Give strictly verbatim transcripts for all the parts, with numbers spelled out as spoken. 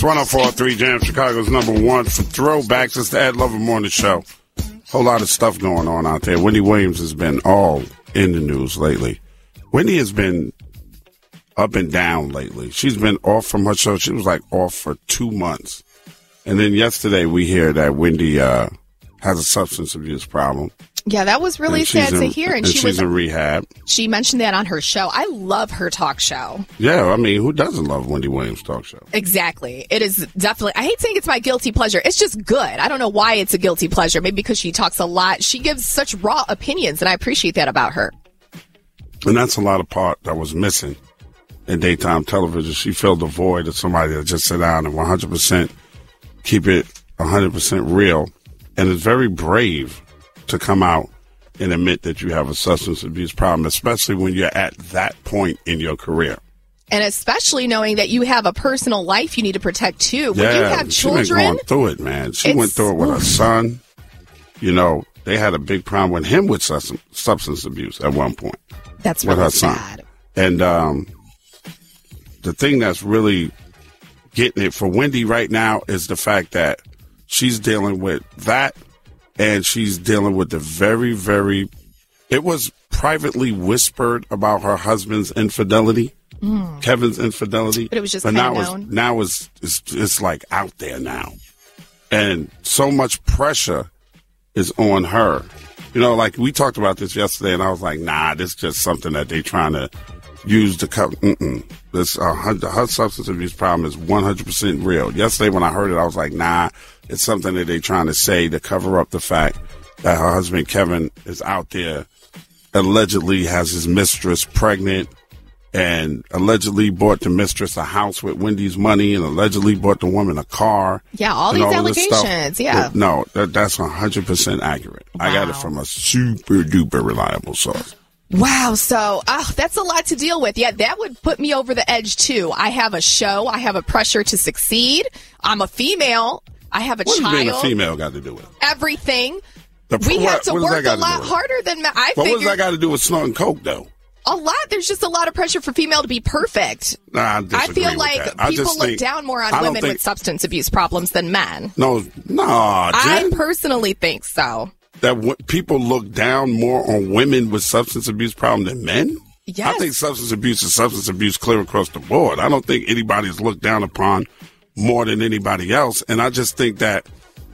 one oh four point three Jam, Chicago's number one for throwbacks. It's the Ed Lover Morning Show. Whole lot of stuff going on out there. Wendy Williams has been all in the news lately. Wendy has been up and down lately. She's been off from her show. She was like off for two months. And then yesterday we hear that Wendy uh, has a substance abuse problem. Yeah, that was really sad in, to hear. And, and she she's was in rehab. She mentioned that on her show. I love her talk show. Yeah, I mean, who doesn't love Wendy Williams' talk show? Exactly. It is definitely, I hate saying it's my guilty pleasure. It's just good. I don't know why it's a guilty pleasure. Maybe because she talks a lot. She gives such raw opinions, and I appreciate that about her. And that's a lot of part that was missing in daytime television. She filled the void of somebody that just sit down and one hundred percent keep it one hundred percent real. And it's very brave to come out and admit that you have a substance abuse problem, especially when you're at that point in your career. And especially knowing that you have a personal life you need to protect, too. When yeah, you have children. She been going through it, man. She went through it with her son. You know, they had a big problem with him with substance abuse at one point. That's with really her son. sad. And um, the thing that's really getting it for Wendy right now is the fact that she's dealing with that. And she's dealing with the very, very, it was privately whispered about her husband's infidelity, mm. Kevin's infidelity. But it was just but kind now of known. It's, now it's, it's, it's like out there now. And so much pressure is on her. You know, like we talked about this yesterday, and I was like, nah, this is just something that they trying to use to cover. Mm-mm. This, uh, her, her substance abuse problem is one hundred percent real. Yesterday when I heard it, I was like, nah, it's something that they're trying to say to cover up the fact that her husband, Kevin, is out there, allegedly has his mistress pregnant, and allegedly bought the mistress a house with Wendy's money, and allegedly bought the woman a car. Yeah, all these all allegations, yeah. But no, that, that's one hundred percent accurate. Wow. I got it from a super duper reliable source. Wow, so uh, that's a lot to deal with. Yeah, that would put me over the edge, too. I have a show. I have a pressure to succeed. I'm a female. I have a what child. What does being a female got to do with it? Everything. The, we what, have to work a lot harder than men. I But figured, what does that got to do with snorting coke, though? A lot. There's just a lot of pressure for female to be perfect. Nah, I disagree I feel with like that. people I just look think, down more on I women think, with substance abuse problems than men. No, no, I personally think so. That w- people look down more on women with substance abuse problem than men? Yes. I think substance abuse is substance abuse clear across the board. I don't think anybody's looked down upon more than anybody else. And I just think that,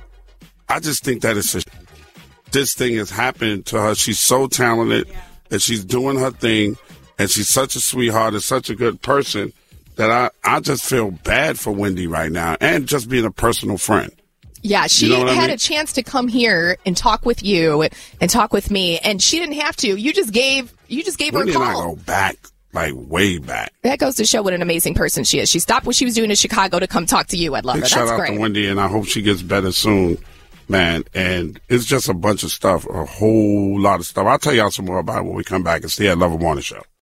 I just think that it's a, this thing has happened to her. She's so talented yeah. and she's doing her thing. And she's such a sweetheart and such a good person that I, I just feel bad for Wendy right now, and just being a personal friend. Yeah, she you know had I mean? a chance to come here and talk with you and talk with me, and she didn't have to. You just gave you just gave Wendy her a call. And I go back, like way back. That goes to show what an amazing person she is. She stopped what she was doing in Chicago to come talk to you. I'd love her. That's shout out great. to Wendy, and I hope she gets better soon, man. And it's just a bunch of stuff, a whole lot of stuff. I'll tell y'all some more about it when we come back. It's the Ed Lover Morning Show.